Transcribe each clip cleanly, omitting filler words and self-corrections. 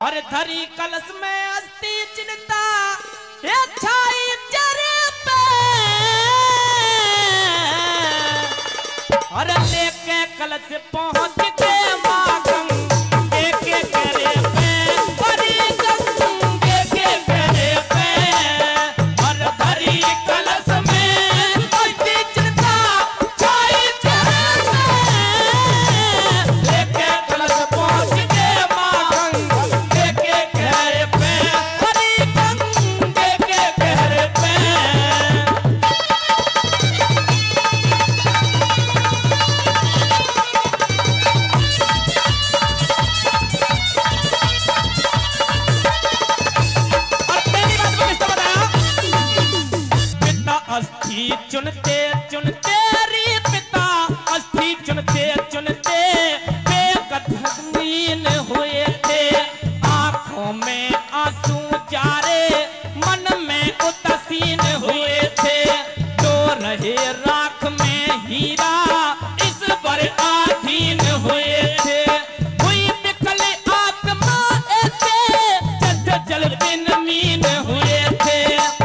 और धरी कलश में अस्थि चिंता छाई चरे पे और लेके कलश पहुंच के माँ गंगे के करे पे बड़ी गंगे के करे पे और धरी कलश में अस्थि चिंता छाई चरे पे लेके कलश पहुंच के माँ गंगे के करे पे बड़ी गंगे के करे पे अस्थि चुनते चुनते रे पिता अस्थि चुनते चुनते बेगतहीन हुए थे। आंखों में आंसू जारे मन में उदासीन हुए थे। जो रहे राख में हीरा इस पर आधीन हुए थे। हुई विकल आत्मा ऐसे जैसे जल बिन मीन हुए थे।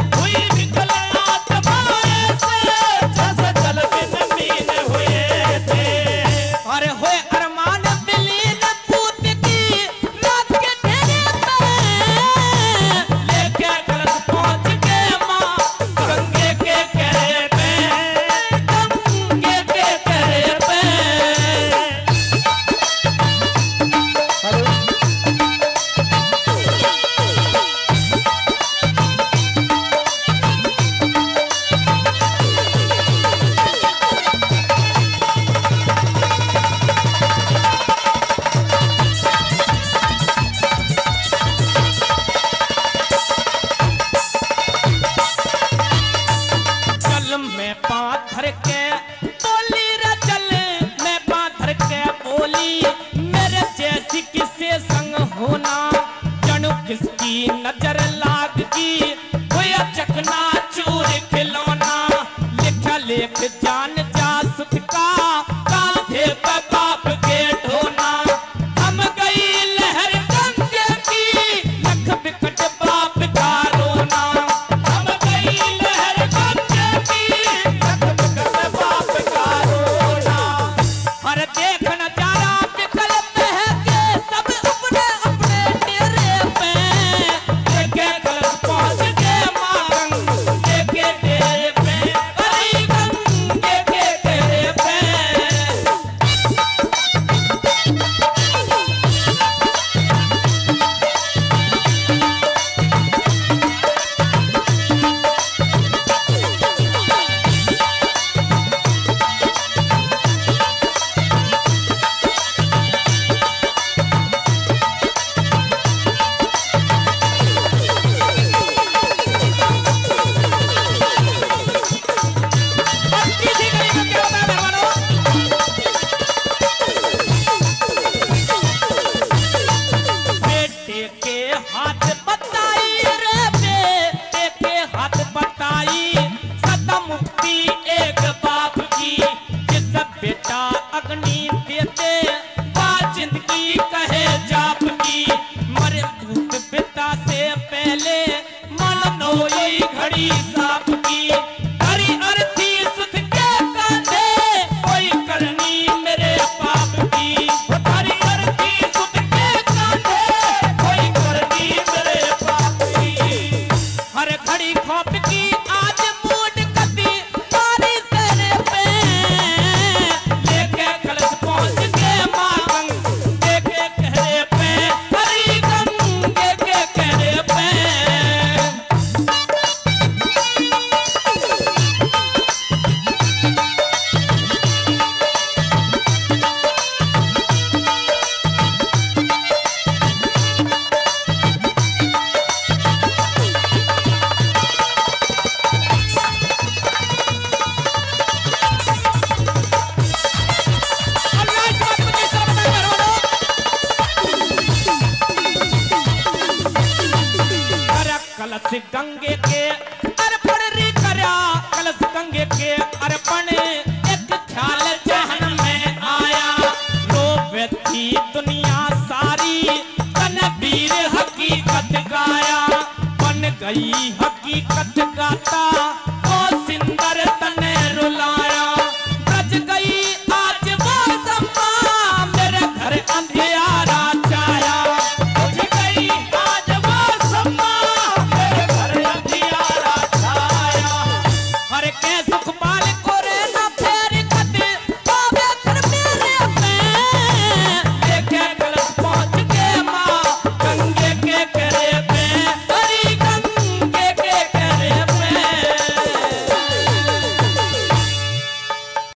में पाथर के बोली रचल में पाथर के बोली मेरे जैसी किससे संग होना जनु किसकी नजर लाग की हुआ चकना चूर खिलौना। लिखा लेख जान जा सुत का कांधे पे बाप के ढोना। हम गई लहर गंगे की लख बिकट बाप का रोना। हम गई लहर गंगे की बाप का रोना। और देख नजारा विकल बहके सब अपने अपने डेरे पे लेके कलश पहुंच के माँ गंगे के डेरे पे बड़ी गंगे के डेरे पे। बेटा अग्नि देते बा जिंदगी कहे जाप की मरे दूत पिता से पहले मन नोई घड़ी साप की। हरी अर्थी सुध के कांधे कोई करनी मेरे पाप की। हरी अर्थी सुध के कांधे कोई करनी मेरे पाप की। हर घड़ी खौफ की आज मूड कती मारी तेरे पे लेके कलश पहुंच के माँ गंगे के कहरे पे हरी गंगे के कहरे पे। कलश गंगे के अर्पण रे करा कलश गंगे के अर्पण एक ख्याल जहन में आया। रो व्यक्ति दुनिया सारी तन वीर सही हकीकत गाता